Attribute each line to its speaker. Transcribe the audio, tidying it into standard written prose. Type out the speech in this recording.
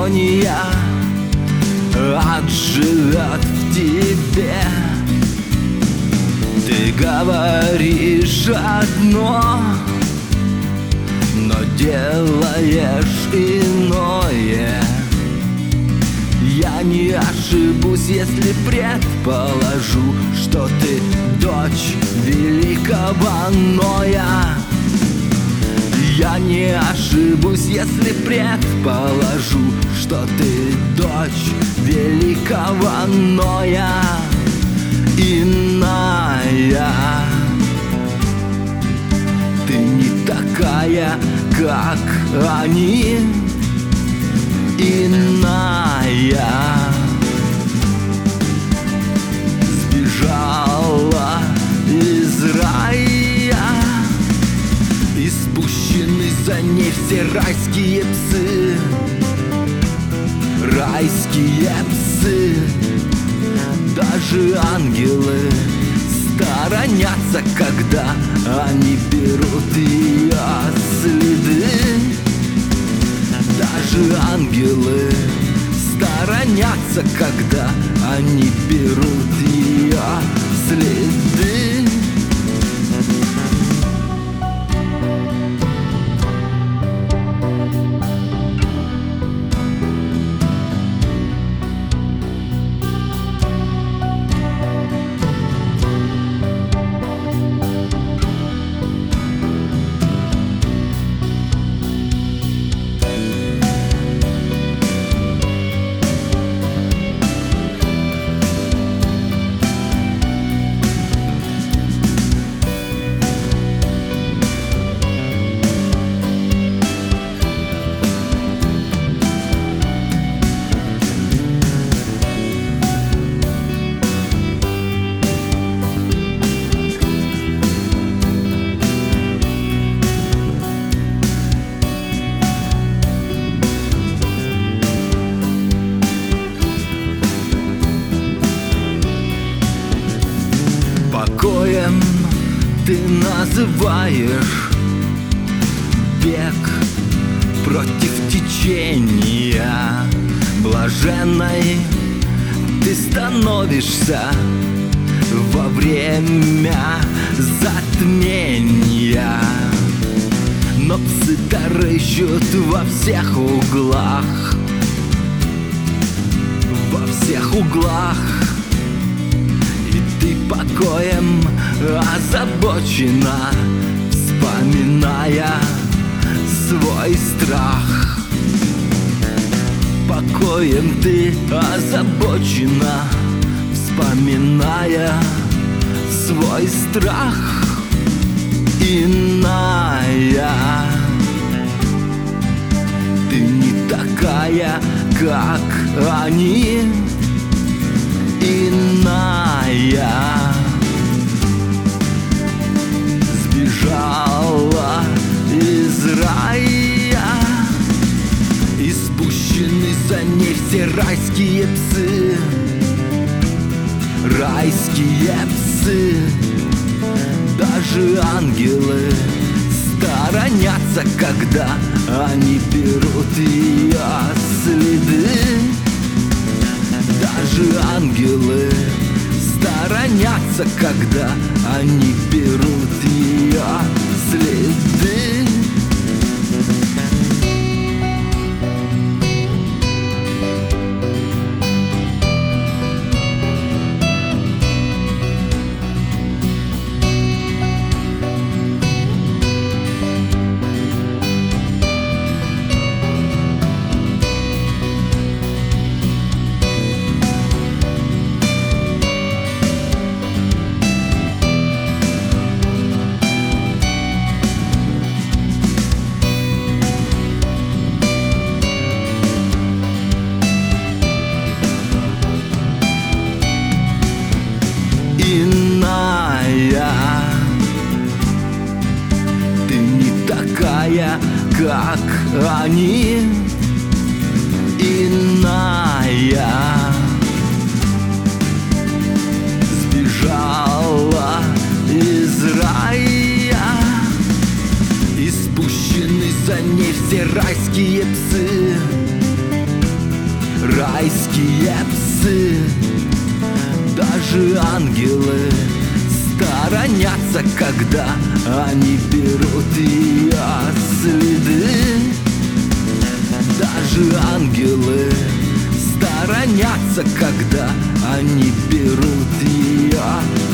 Speaker 1: гармония отживет в тебе. Ты говоришь одно, но делаешь иное. Я не ошибусь, если предположу, что ты дочь великого Ноя. Я не ошибусь, если предположу, что ты дочь великого Ноя. Иная, ты не такая, как они. Иная, сбежала из рая, и спущены за ней все райские псы. Райские псы. Даже ангелы сторонятся, когда они берут ее следы. Даже ангелы сторонятся, когда они берут ее следы. Покоем ты называешь бег против течения. Блаженной ты становишься во время затмения. Но псы-то рыщут во всех углах, во всех углах. Ты покоем озабочена, вспоминая свой страх. Покоем ты озабочена, вспоминая свой страх. Иная, ты не такая, как они. Иная, сбежала из рая, и спущены за ней все райские псы. Райские псы. Даже ангелы сторонятся, когда они берут ее следы. Даже ангелы сторонятся, когда они берут ее следы. Иная, ты не такая, как они. Иная, сбежала из рая, и спущены за ней все райские псы. райские псы, даже ангелы сторонятся, когда они берут ее следы. Даже ангелы сторонятся, когда они берут ее